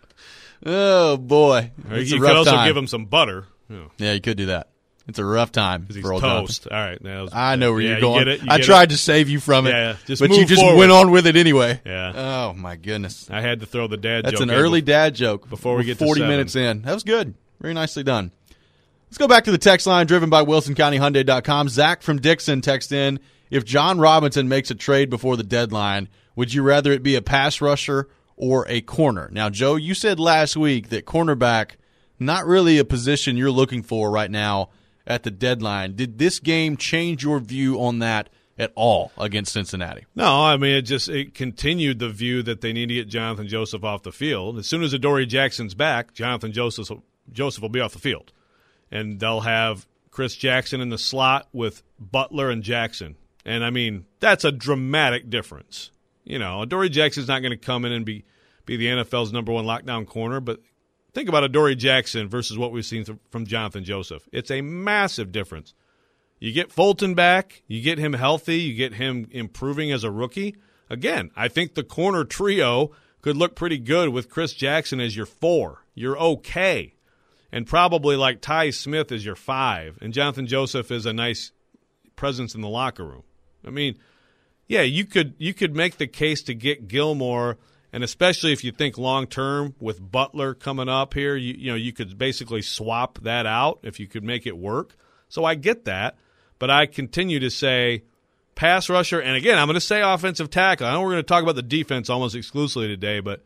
Oh, boy. It's you a could rough also time. give him some butter. Yeah, you could do that. It's a rough time Because he's for old toast. Jonathan. All right. Now I know where you're going. You get it? You I get tried it? to save you from it, Yeah, just but move you just forward. went on with it anyway. Yeah. Oh, my goodness. I had to throw the dad joke. That's an in early dad joke. before we get to 40 7. minutes in. That was good. Very nicely done. Let's go back to the text line driven by WilsonCountyHyundai.com. Zach from Dixon texted in, if John Robinson makes a trade before the deadline, would you rather it be a pass rusher or a corner? Now, Joe, you said last week that cornerback, not really a position you're looking for right now at the deadline. Did this game change your view on that at all against Cincinnati? No, I mean, it continued the view that they need to get Jonathan Joseph off the field. As soon as Adoree Jackson's back, Jonathan Joseph will be off the field. And they'll have Chris Jackson in the slot with Butler and Jackson. And, I mean, that's a dramatic difference. Adoree Jackson's not going to come in and be the NFL's number 1 lockdown corner, but think about Adoree Jackson versus what we've seen from Jonathan Joseph. It's a massive difference. You get Fulton back, you get him healthy, you get him improving as a rookie. Again, I think the corner trio could look pretty good with Chris Jackson as your 4. You're okay. And probably like Ty Smith as your 5. And Jonathan Joseph is a nice presence in the locker room. I mean, yeah, you could make the case to get Gilmore, and especially if you think long-term with Butler coming up here, you could basically swap that out if you could make it work. So I get that, but I continue to say pass rusher, and again, I'm going to say offensive tackle. I know we're going to talk about the defense almost exclusively today, but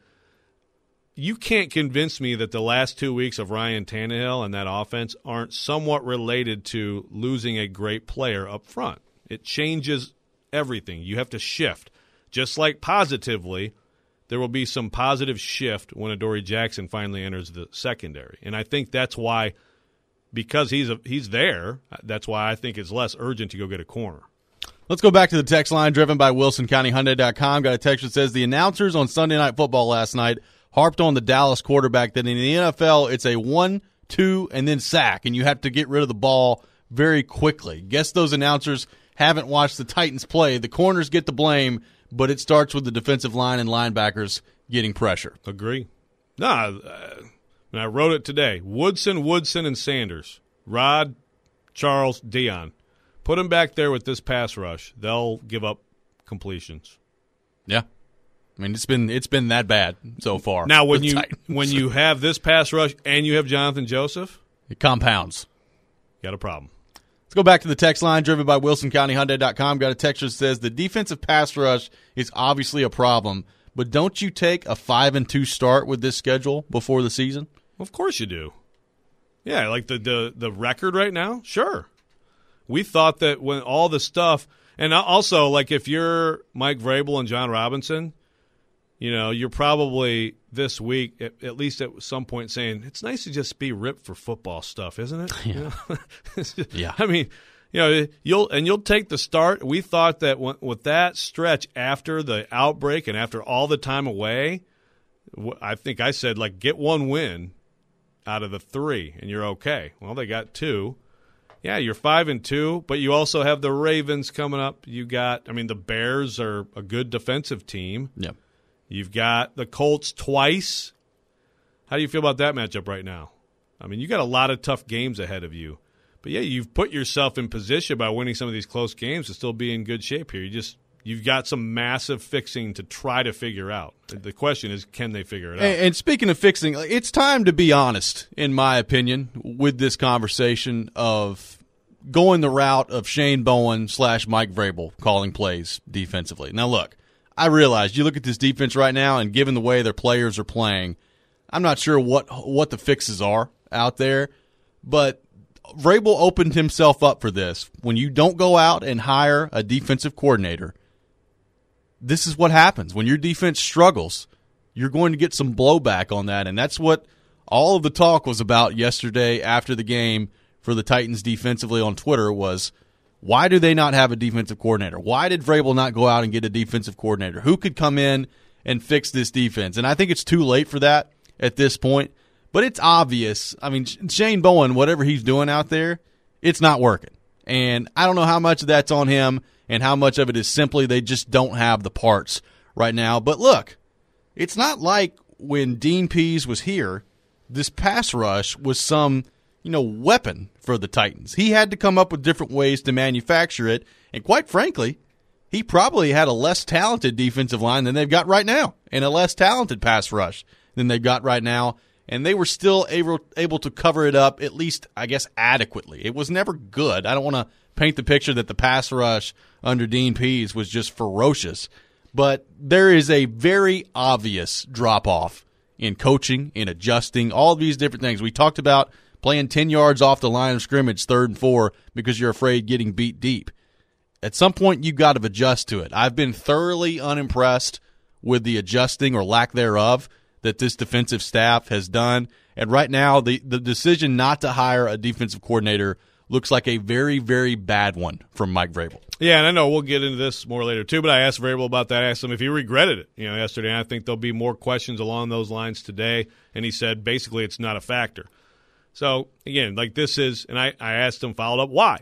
you can't convince me that the last 2 weeks of Ryan Tannehill and that offense aren't somewhat related to losing a great player up front. It changes everything. You have to shift. Just like positively, there will be some positive shift when Adoree Jackson finally enters the secondary. And I think that's why, because he's there, that's why I think it's less urgent to go get a corner. Let's go back to the text line driven by WilsonCountyHyundai.com. Got a text that says the announcers on Sunday Night Football last night harped on the Dallas quarterback that in the NFL it's a 1, 2, and then sack, and you have to get rid of the ball very quickly. Guess those announcers haven't watched the Titans play. The corners get the blame, but it starts with the defensive line and linebackers getting pressure. Agree. No, I wrote it today. Woodson, and Sanders. Rod, Charles, Dion. Put them back there with this pass rush. They'll give up completions. Yeah. I mean, it's been that bad so far. Now, when for the Titans. when you have this pass rush and you have Jonathan Joseph, It compounds. you got a problem. Let's go back to the text line driven by WilsonCountyHyundai.com. Got a text that says the defensive pass rush is obviously a problem, but don't you take a 5-2 start with this schedule before the season? Of course you do. Yeah, like the record right now? Sure. We thought that when all the stuff – and also, like, if you're Mike Vrabel and John Robinson, you know, you're probably this week, at least at some point, saying, it's nice to just be ripped for football stuff, isn't it? Yeah. You know? Yeah. I mean, you know, you'll take the start. We thought that with that stretch after the outbreak and after all the time away, I think I said, like, get one win out of the 3, and you're okay. Well, they got 2. Yeah, you're 5-2, but you also have the Ravens coming up. You got, I mean, the Bears are a good defensive team. Yeah. You've got the Colts twice. How do you feel about that matchup right now? I mean, you got a lot of tough games ahead of you. But, yeah, you've put yourself in position by winning some of these close games to still be in good shape here. You've got some massive fixing to try to figure out. The question is, can they figure it out? And speaking of fixing, it's time to be honest, in my opinion, with this conversation of going the route of Shane Bowen / Mike Vrabel calling plays defensively. Now, look, I realize you look at this defense right now, and given the way their players are playing, I'm not sure what the fixes are out there, but Vrabel opened himself up for this. When you don't go out and hire a defensive coordinator, this is what happens. When your defense struggles, you're going to get some blowback on that, and that's what all of the talk was about yesterday after the game for the Titans defensively on Twitter was, why do they not have a defensive coordinator? Why did Vrabel not go out and get a defensive coordinator? Who could come in and fix this defense? And I think it's too late for that at this point, but it's obvious. I mean, Shane Bowen, whatever he's doing out there, it's not working. And I don't know how much of that's on him and how much of it is simply they just don't have the parts right now. But look, it's not like when Dean Pease was here, this pass rush was some, weapon for the Titans. He had to come up with different ways to manufacture it. And quite frankly, he probably had a less talented defensive line than they've got right now and a less talented pass rush than they've got right now. And they were still able to cover it up, at least, I guess, adequately. It was never good. I don't want to paint the picture that the pass rush under Dean Pease was just ferocious. But there is a very obvious drop-off in coaching, in adjusting, all these different things. We talked about playing 10 yards off the line of scrimmage, 3rd and 4, because you're afraid getting beat deep. At some point, you've got to adjust to it. I've been thoroughly unimpressed with the adjusting or lack thereof that this defensive staff has done. And right now, the decision not to hire a defensive coordinator looks like a very, very bad one from Mike Vrabel. Yeah, and I know we'll get into this more later too, but I asked Vrabel about that. I asked him if he regretted it, yesterday. And I think there'll be more questions along those lines today. And he said basically it's not a factor. So, again, like this is, and I asked him, followed up, why?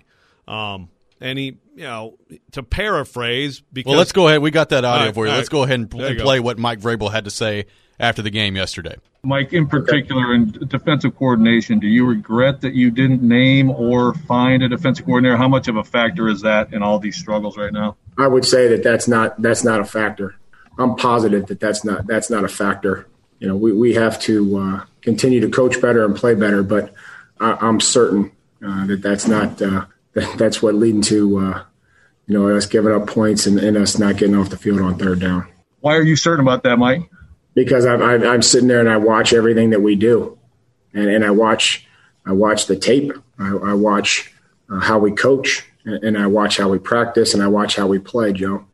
And he, to paraphrase, because. Well, let's go ahead. We got that audio right, for you. Let's go ahead and play what Mike Vrabel had to say after the game yesterday. Mike, in particular, in defensive coordination, do you regret that you didn't name or find a defensive coordinator? How much of a factor is that in all these struggles right now? I would say that's not a factor. I'm positive that's not a factor. We have to continue to coach better and play better, but I'm certain that's not that's what leading to us giving up points and us not getting off the field on 3rd down. Why are you certain about that, Mike? Because I'm sitting there and I watch everything that we do, and I watch the tape. I watch how we coach, and I watch how we practice, and I watch how we play, Joe.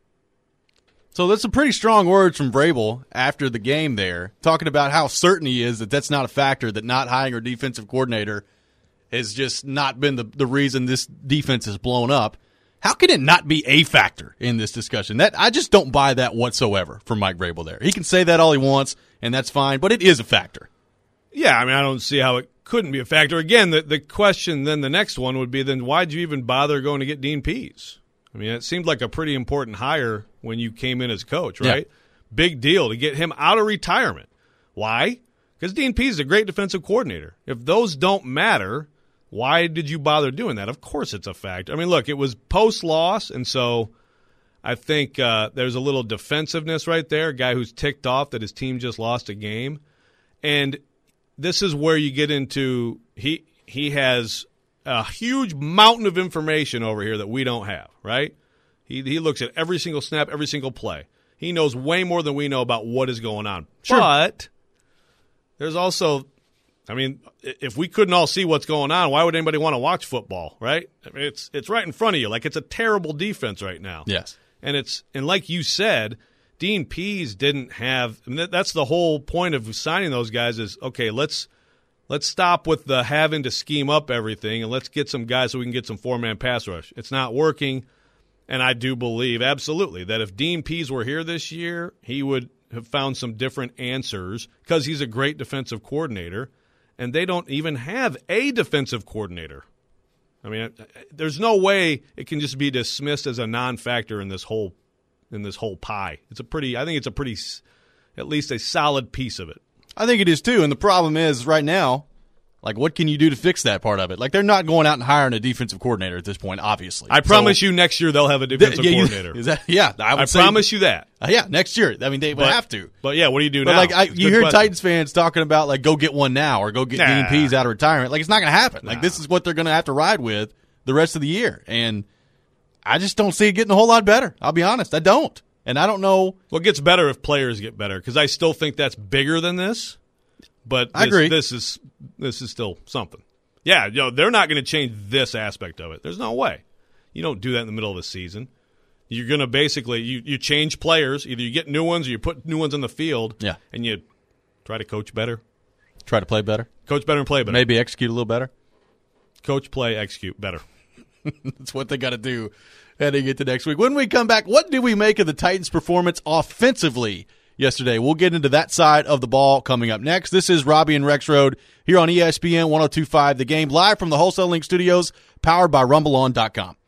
So that's some pretty strong words from Vrabel after the game there, talking about how certain he is that that's not a factor, that not hiring a defensive coordinator has just not been the reason this defense has blown up. How can it not be a factor in this discussion? That I just don't buy that whatsoever from Mike Vrabel there. He can say that all he wants, and that's fine, but it is a factor. Yeah, I mean, I don't see how it couldn't be a factor. Again, the question then, the next one would be, then why'd you even bother going to get Dean Pease? I mean, it seemed like a pretty important hire when you came in as coach, right? Yeah. Big deal to get him out of retirement. Why? Because Dean Pease is a great defensive coordinator. If those don't matter, why did you bother doing that? Of course it's a factor. I mean, look, it was post-loss, and so I think there's a little defensiveness right there, a guy who's ticked off that his team just lost a game. And this is where you get into he has a huge mountain of information over here that we don't have, right? He looks at every single snap, every single play. He knows way more than we know about what is going on. Sure. But there's also, I mean, if we couldn't all see what's going on, why would anybody want to watch football, right? I mean, it's right in front of you. Like, it's a terrible defense right now. Yes. And like you said, Dean Pease didn't have – that's the whole point of signing those guys is, okay, let's stop with the having to scheme up everything and let's get some guys so we can get some four-man pass rush. It's not working, and I do believe absolutely that if Dean Pease were here this year, he would have found some different answers because he's a great defensive coordinator, and they don't even have a defensive coordinator. I mean, there's no way it can just be dismissed as a non-factor in this whole pie. I think it's a pretty, at least a solid piece of it. I think it is too. And the problem is right now, like, what can you do to fix that part of it? Like, they're not going out and hiring a defensive coordinator at this point, obviously. I promise you next year they'll have a defensive coordinator. I promise you that. Yeah, next year. I mean, they would have to. But yeah, what do you do now? Like, you hear Titans fans talking about, like, go get one now or go get Dean Pease out of retirement. Like, it's not going to happen. Like, this is what they're going to have to ride with the rest of the year. And I just don't see it getting a whole lot better. I'll be honest. I don't. And I don't know. Well, it gets better if players get better because I still think that's bigger than this. But I agree. This is still something. Yeah, they're not going to change this aspect of it. There's no way. You don't do that in the middle of the season. You're going to basically you change players. Either you get new ones or you put new ones on the field. Yeah. And you try to coach better. Try to play better. Coach better and play better. Maybe execute a little better. Coach, play, execute better. That's what they got to do heading into next week. When we come back, what do we make of the Titans' performance offensively yesterday? We'll get into that side of the ball coming up next. This is Robbie and Rexroad here on ESPN 102.5 The Game, live from the Wholesale Link Studios, powered by RumbleOn.com.